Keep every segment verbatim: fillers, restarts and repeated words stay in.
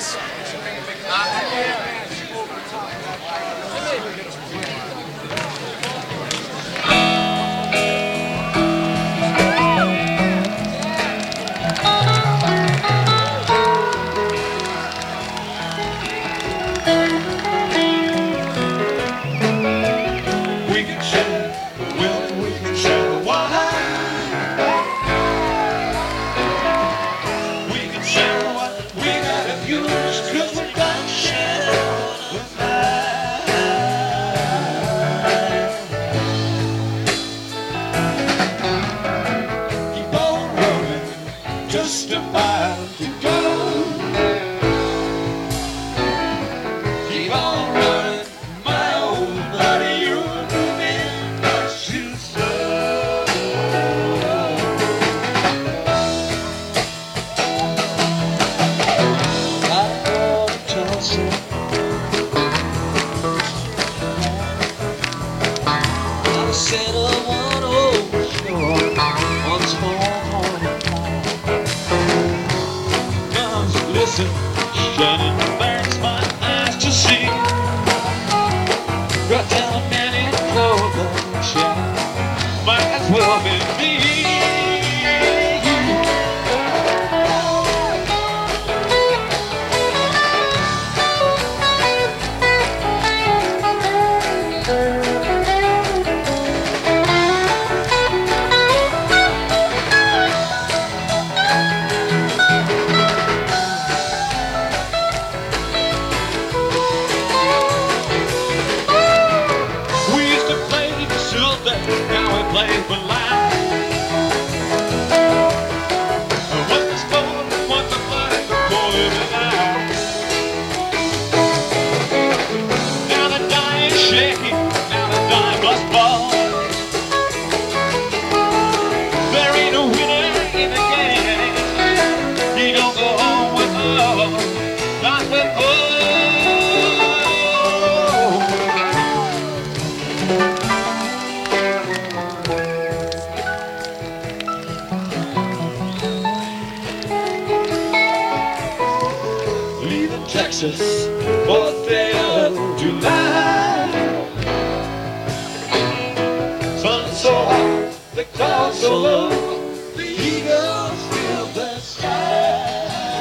Just a mile to go. Keep on running, my old buddy. You're moving much too slow. I love Tulsa. I'm a center of one old shore. Once more. Listen, shining burns my eyes to see. Right down many clovers, yeah, might as well be me. Now we play for life. What's the sport? What's the fun? The boy alive. Now the die is shaking. Now the die must fall. There ain't a winner in the game. He don't go home with love, not with gold. Texas, fourth day of July. Sun so hot, the clouds so low, the eagles fill the sky.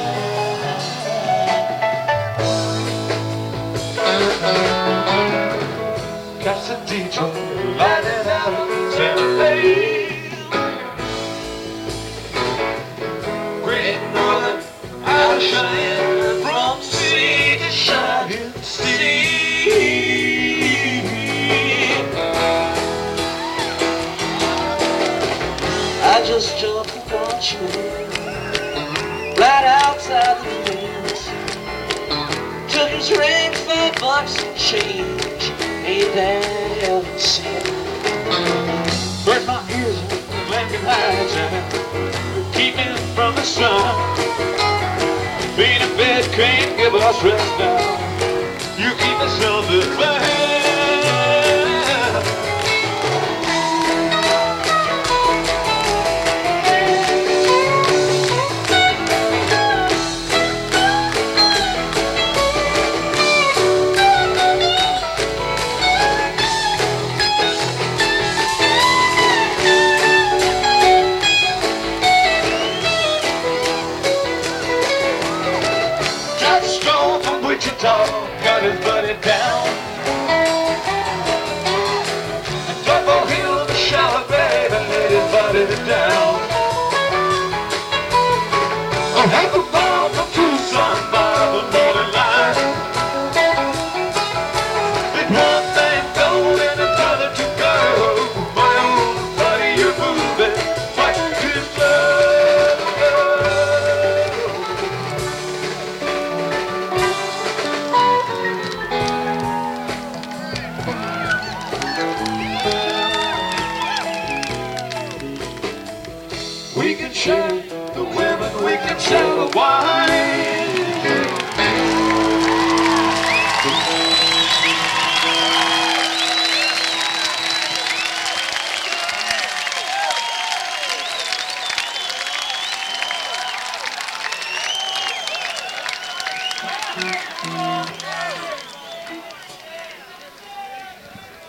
Catch the Detroit, lighting out of Santa Fe. Great Northern, I'll shine. Shining sea. I just jumped the watchman right outside the fence. Took his ring, five bucks and change, ain't that heaven sent. Burn my ears with Lincoln Heights and keep me from the sun. Being in bed can't give us rest now. You keep us on the bed. Got his buddy down. And Double Hill, the shallow baby, laid his buddy down. Oh, half a mile from Tucson by the morning light. Did one thing go and another to go. My old buddy, you're moving much too slow. We can share the women, we can share the wine.